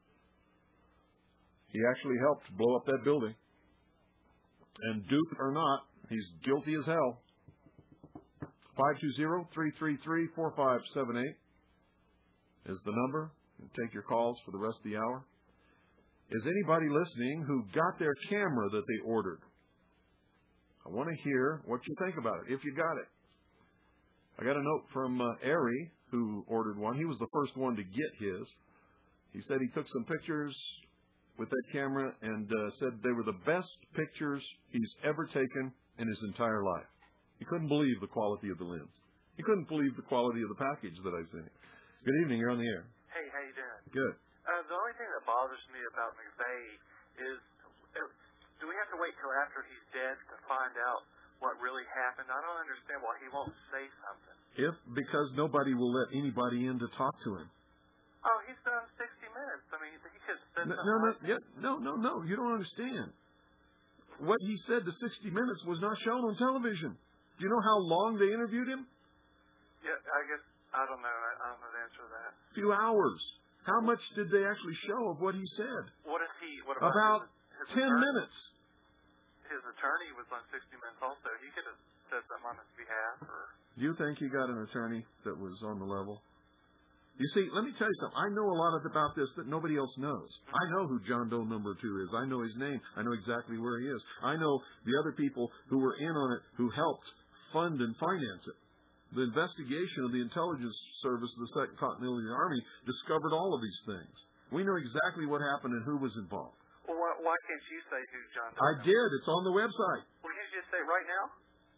He actually helped blow up that building. And Duke or not, he's guilty as hell. five two zero, three three three, four five seven eight is the number. Take your calls for the rest of the hour. Is anybody listening who got their camera that they ordered? I want to hear what you think about it, if you got it. I got a note from uh, Ari, who ordered one. He was the first one to get his. He said he took some pictures with that camera and uh, said they were the best pictures he's ever taken in his entire life. He couldn't believe the quality of the lens. He couldn't believe the quality of the package that I sent him. Good evening. You're on the air. Hey, how you doing? Good. Uh, the only thing that bothers me about McVeigh is, uh, do we have to wait till after he's dead to find out what really happened? I don't understand why he won't say something. If because nobody will let anybody in to talk to him. Oh, he's done sixty minutes. I mean, he could have said No, something. no, no, like yeah, no, no, no. You don't understand. What he said to sixty minutes was not shown on television. Do you know how long they interviewed him? Yeah, I guess, I don't know. I, I don't know the answer to that. A few hours. How much did they actually show of what he said? What if he, what about, About his, his ten attorney? minutes. His attorney was on sixty minutes also. He could have said something on his behalf. Or Do you think he got an attorney that was on the level? You see, let me tell you something. I know a lot about this that nobody else knows. I know who John Doe number two is. I know his name. I know exactly where he is. I know the other people who were in on it, who helped fund and finance it. The investigation of the intelligence service of the Second Continental Army discovered all of these things. We know exactly what happened and who was involved. well, why, why can't you say who John Doe I number did. It's on the website. Well, you just say right now?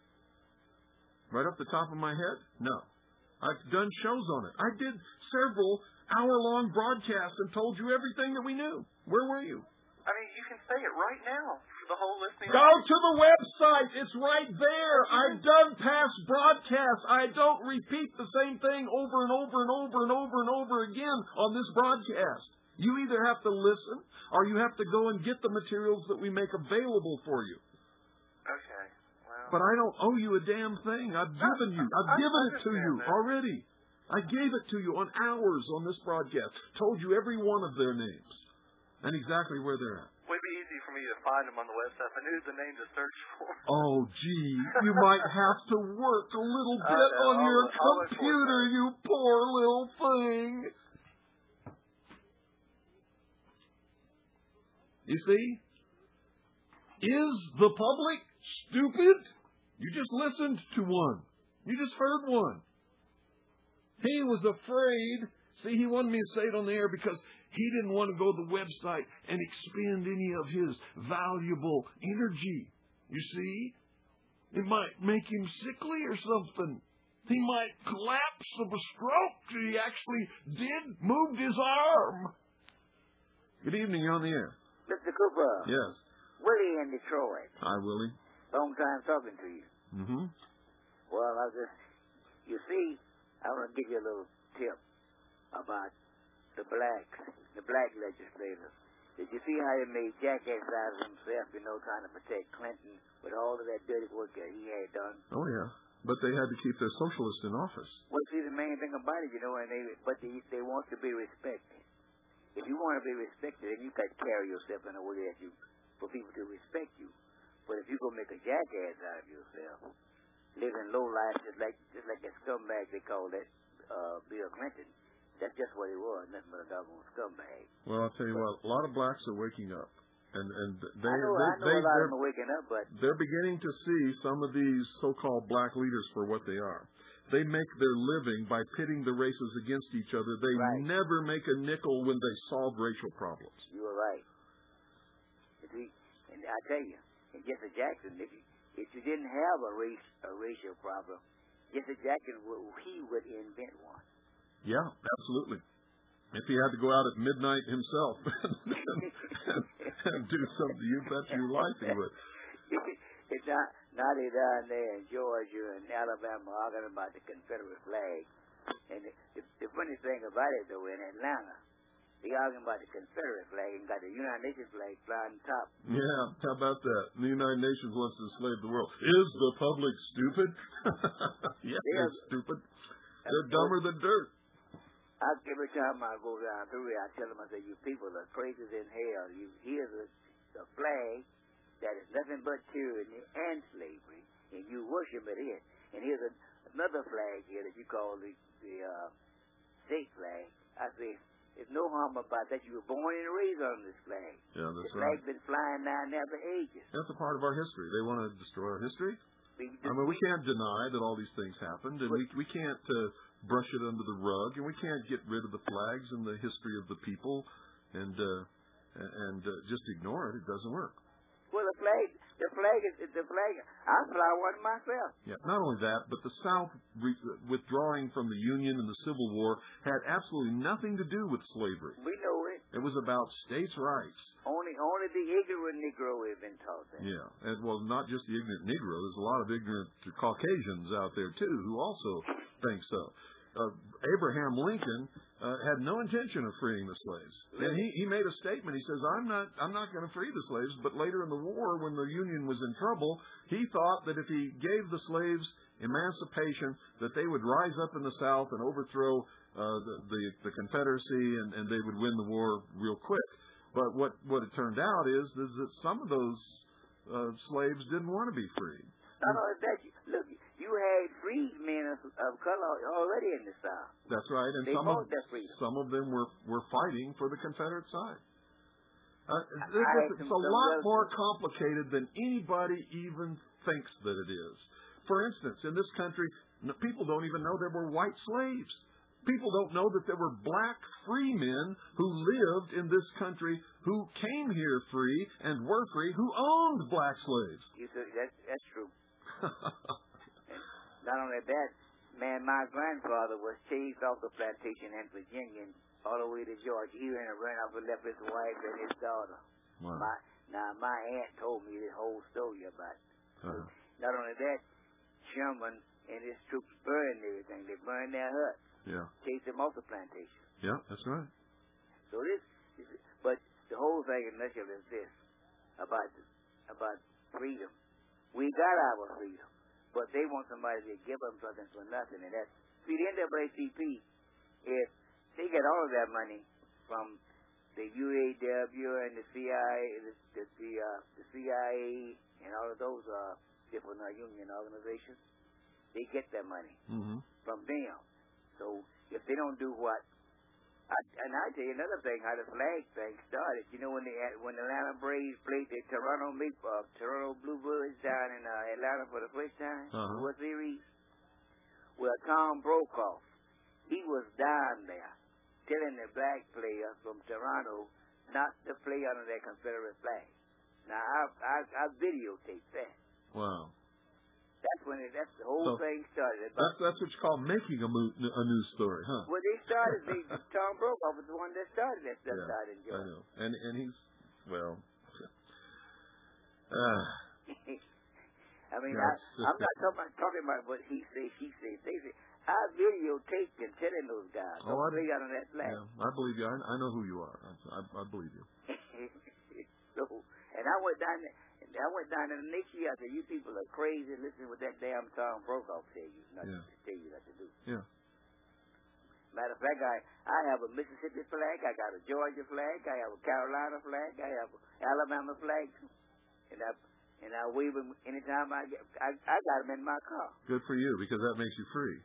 Right off the top of my head? No. I've done shows on it. I did several hour-long broadcasts and told you everything that we knew. Where were you? I mean, you can say it right now for the whole listening. Go to the website. It's right there. I've done past broadcasts. I don't repeat the same thing over and over and over and over and over again on this broadcast. You either have to listen or you have to go and get the materials that we make available for you. Okay. Well, But I don't owe you a damn thing. I've given you. I've I given it to understand you that. already. I gave it to you on hours on this broadcast. Told you every one of their names and exactly where they're at. it would be easy for me to find them on the website. If I knew the name to search for. Oh, gee, you might have to work a little I bit know. on I'll your look- I'll look for it, computer, man. you poor little thing. You see? Is the public stupid? You just listened to one. You just heard one. He was afraid. See, he wanted me to say it on the air because he didn't want to go to the website and expend any of his valuable energy. You see? It might make him sickly or something. He might collapse of a stroke. He actually did move his arm. Good evening. You're on the air. Mister Cooper. Yes. Willie in Detroit. Hi, Willie. Long time talking to you. Mm-hmm. Well, I just, you see, I want to give you a little tip about the blacks, the black legislators. Did you see how he made jackass out of himself, you know, trying to protect Clinton with all of that dirty work that he had done? Oh, yeah. But they had to keep their socialist in office. Well, see, the main thing about it, you know, and they, but they, they want to be respected. If you want to be respected, then you got to carry yourself in a way that you, for people to respect you. But if you go make a jackass out of yourself, living low life, just like just like that scumbag they call that uh, Bill Clinton, that's just what he was, nothing but a doggone scumbag. Well, I'll tell you what, a lot of blacks are waking up. And and they, I know, they, I know they, a lot of they're, them are waking up, but they're beginning to see some of these so-called black leaders for what they are. They make their living by pitting the races against each other. They Right. never make a nickel when they solve racial problems. you were right. You see, and I tell you, and Jesse Jackson, if you, if you didn't have a race a racial problem, Jesse Jackson would, he would invent one. Yeah, absolutely. If he had to go out at midnight himself and, and, and do something, you bet your life he would. It's not not they down there in Georgia and Alabama arguing about the Confederate flag. And the, the, the funny thing about it, though, in Atlanta, they arguing about the Confederate flag and got the United Nations flag flying on top. Yeah, how about that? The United Nations wants to enslave the world. Is the public stupid? Yeah, they're stupid. They're dumber than dirt. I, every time I go down through it, I tell them, I say, you people are crazies in hell. You here's a, a flag that is nothing but tyranny and slavery, and you worship it in. And here's a, another flag here that you call the, the uh, state flag. I say, there's no harm about that. You were born and raised on this flag. Yeah, that's the flag's right. been flying down there for ages. That's a part of our history. They want to destroy our history. We, I mean, we can't deny that all these things happened, and we we can't uh, brush it under the rug, and we can't get rid of the flags and the history of the people, and uh, and uh, just ignore it. It doesn't work. Well, the flag, The flag is the flag. I fly one myself. Yeah. Not only that, but the South re- withdrawing from the Union and the Civil War had absolutely nothing to do with slavery. We know it. It was about states' rights. Only, only the ignorant Negro has been taught that. Yeah, and well, not just the ignorant Negro. There's a lot of ignorant Caucasians out there too who also think so. Uh, Abraham Lincoln uh, had no intention of freeing the slaves, and he, he made a statement. He says, "I'm not I'm not going to free the slaves." But later in the war, when the Union was in trouble, he thought that if he gave the slaves emancipation, that they would rise up in the South and overthrow uh, the, the the Confederacy, and, and they would win the war real quick. But what what it turned out is, is that some of those uh, slaves didn't want to be freed. Not only that, look, you had freed men of, of color already in the South. That's right, and they some of their freedom. some of them were, were fighting for the Confederate side. Uh, I, it's I it's a lot more complicated than anybody even thinks that it is. For instance, in this country, people don't even know there were white slaves. People don't know that there were black free men who lived in this country, who came here free and were free, who owned black slaves. You said that's, that's true. Not only that, man, my grandfather was chased off the plantation in Virginia all the way to Georgia. He ran, ran off and left his wife and his daughter. Wow. My, now, my aunt told me this whole story about it. Uh-huh. Not only that, Sherman and his troops burned everything. They burned their huts. Yeah. Chased them off the plantation. Yeah, that's right. So this, this is, but the whole thing in nutshell is this, about, about freedom. We got our freedom, but they want somebody to give them something for nothing. And that's, see, the N double A C P, if they get all of their money from the U A W and the C I A, the, the, the, uh, the C I A and all of those uh, different uh, union organizations, they get their money mm-hmm. from them. So if they don't do what, I, and I tell you another thing, how the flag thing started. You know when they had, when the Atlanta Braves played the Toronto Maple, uh, Toronto Bluebirds down in uh, Atlanta for the first time, uh-huh. World Series. Well, Tom Brokaw, he was down there telling the black players from Toronto not to play under their Confederate flag. Now I I, I videotaped that. Wow. That's when it, that's the whole so thing started. That's that's what you call making a, mo- a news story, huh? Well, they started. They, Tom Brokaw was the one that started that stuff. Yeah, Started in Georgia. I know, and and he's well. Uh, I mean, yeah, I, I'm not talking about, talking about what he says, she says. They say I videotaped and telling those guys don't oh, I, play out on that flag. Yeah, I believe you. I, I know who you are. I, I, I believe you. So, and I went down there. I went down there the next year. I said, "You people are crazy. Listen what that damn Tom Brokaw tell you not yeah. to tell you what to do." Yeah. Matter of fact, I I have a Mississippi flag. I got a Georgia flag. I have a Carolina flag. I have an Alabama flag, and I and I wave them anytime I get. I I got them in my car. Good for you, because that makes you free.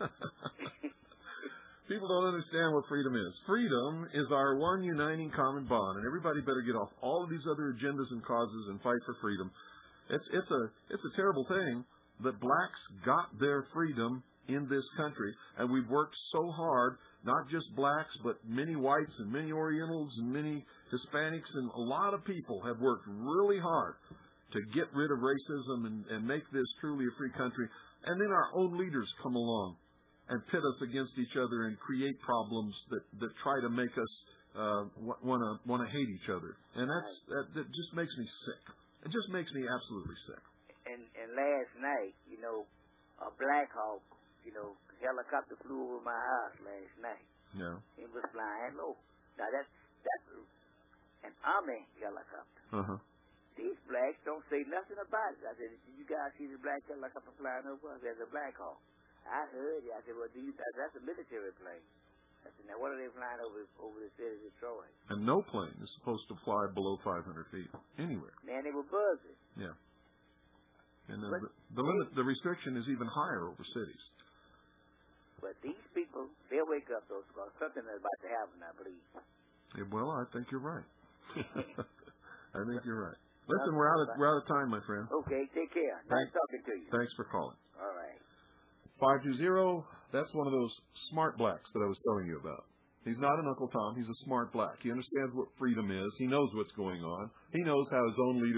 People don't understand what freedom is. Freedom is our one uniting common bond, and everybody better get off all of these other agendas and causes and fight for freedom. It's it's a it's a terrible thing that blacks got their freedom in this country, and we've worked so hard, not just blacks, but many whites and many Orientals and many Hispanics, and a lot of people have worked really hard to get rid of racism and, and make this truly a free country. And then our own leaders come along and pit us against each other and create problems that, that try to make us uh, want to want to hate each other. And that's that, that just makes me sick. It just makes me absolutely sick. And and last night, you know, a Black Hawk, you know, helicopter flew over my house last night. Yeah. It was flying low. Now that's that's an Army helicopter. Uh huh. These blacks don't say nothing about it. I said, "Did you guys see the black helicopter flying over?" I said, "The Black Hawk." I heard it. I said, "Well, do you?" That's a military plane. I said, "Now, what are they flying over over the city of Detroit?" And no plane is supposed to fly below five hundred feet anywhere. Man, they were buzzing. Yeah. And the, the, the limit, the restriction is even higher over cities. But these people, they'll wake up those because something is about to happen, I believe. Yeah, well, I think you're right. I think you're right. Listen, we're out of we're out of time, my friend. Okay, take care. Nice Thanks, talking to you. Thanks for calling. All right. five two zero, that's one of those smart blacks that I was telling you about. He's not an Uncle Tom. He's a smart black. He understands what freedom is. He knows what's going on. He knows how his own leaders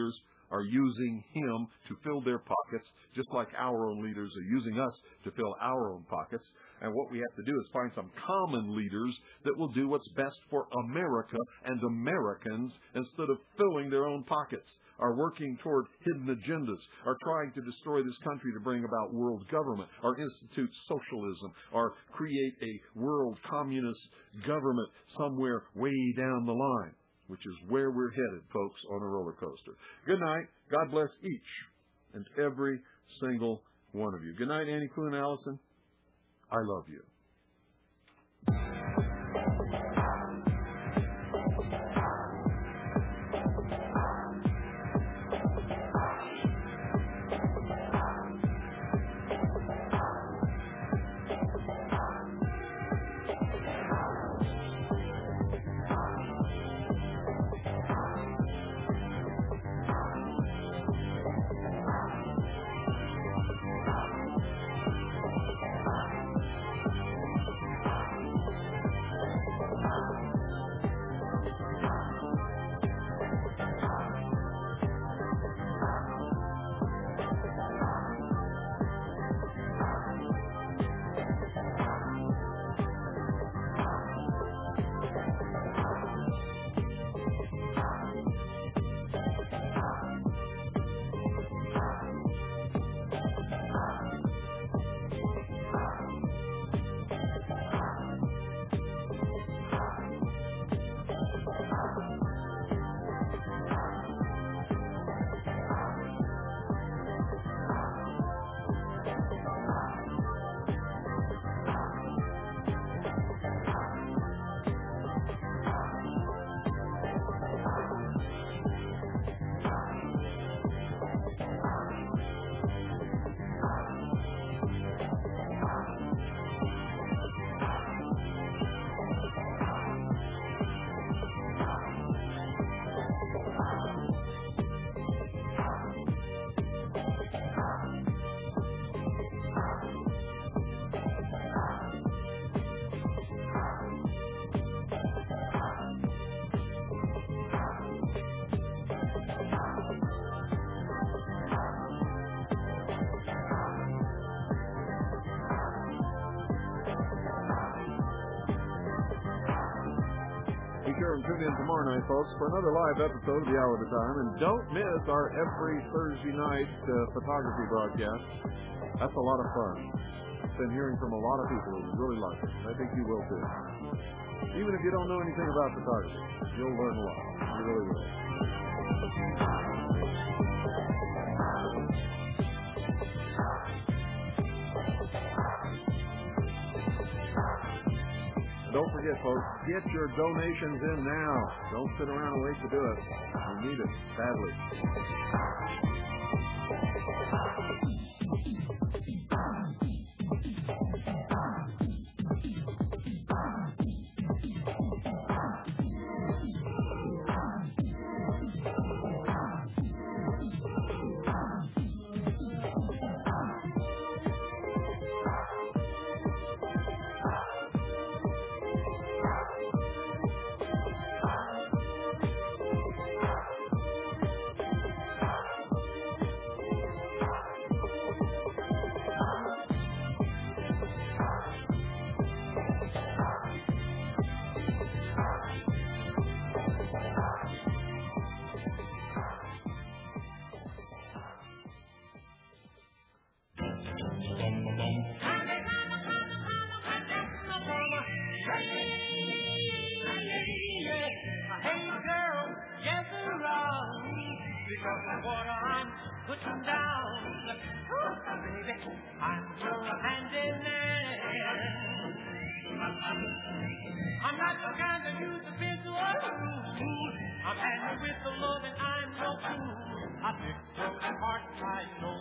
are using him to fill their pockets, just like our own leaders are using us to fill our own pockets. And what we have to do is find some common leaders that will do what's best for America and Americans instead of filling their own pockets, are working toward hidden agendas, are trying to destroy this country to bring about world government, or institute socialism, or create a world communist government somewhere way down the line, which is where we're headed, folks, on a roller coaster. Good night. God bless each and every single one of you. Good night, Annie Clune Allison. I love you. And tune in tomorrow night, folks, for another live episode of The Hour at a Time. And don't miss our every Thursday night uh, photography broadcast. That's a lot of fun. I've been hearing from a lot of people who really like it. I think you will, too. Even if you don't know anything about photography, you'll learn a lot. You really will. Don't forget, folks, get your donations in now. Don't sit around and wait to do it. We need it badly. Putting down, oh, baby, I'm your hand in there. I'm not the kind to use the visual rule. I'm angry with the love and I'm no fool. I pick your heart, I know